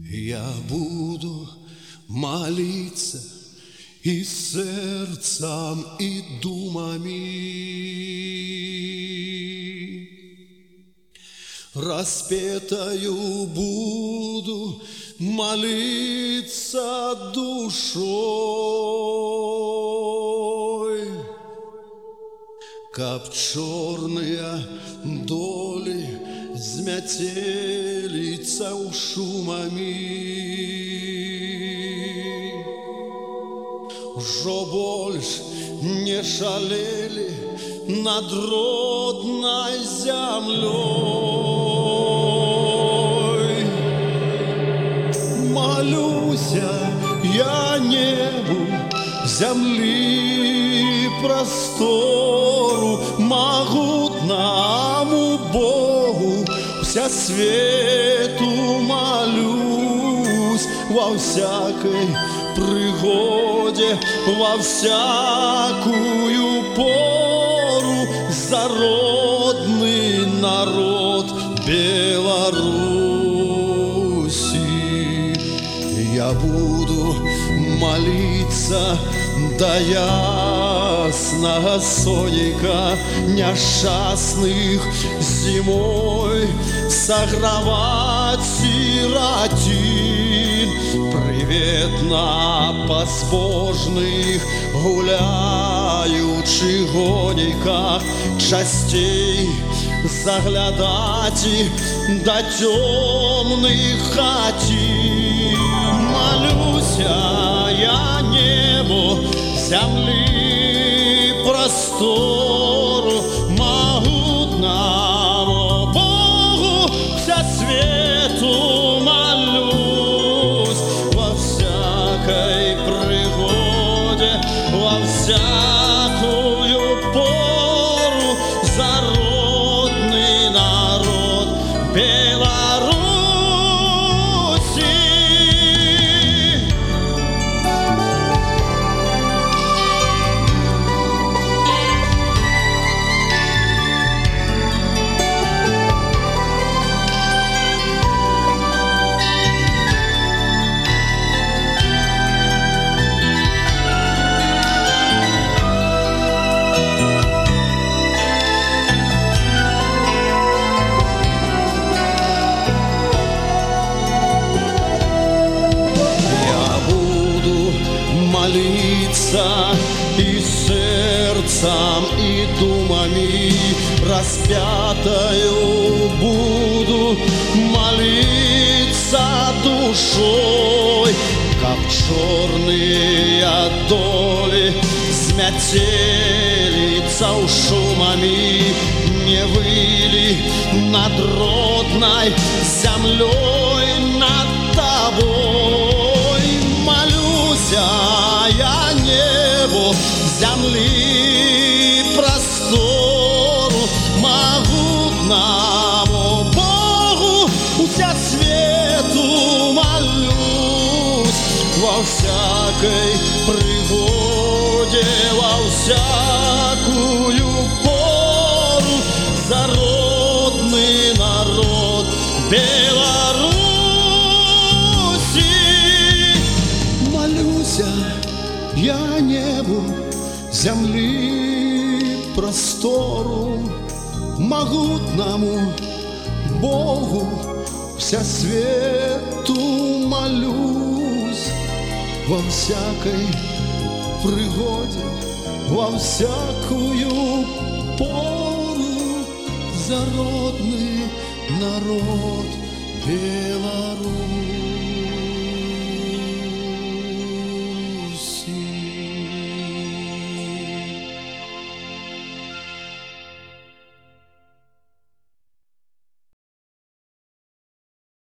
Я буду молиться и сердцем, и думами. Распетою буду молиться душой, каб черные доли змятелица у шумами. Жо больш не шалели над родной землей. Молюся я небу, земли простору, могутному Богу, вся свету молюсь во всякой пригоде, во всякую пору за родный народ Беларуси. Я буду молиться до ясного соника несчастных зимой, согревать сиротин, приветно безбожных гуляющих гонниках частей заглядать до темных хатин. Молюся я небу, земли простору, могутному Богу вся свету молюсь во всякой пригоде, во всякую пору за родный народ Беларуси. Молиться и сердцем, и думами, распятою буду молиться душой, как черные доли змятелица у шумами, не выли над родной землей, над тобой. Молюся я небу, земли простору, могутному Богу вся свету молюсь во всякой пригоде, во всякую пору за родный народ Беларуси. Молюся я небу, земли простору, могутному Богу вся свету молюсь во всякой пригоде, во всякую пору за родный народ Беларусь.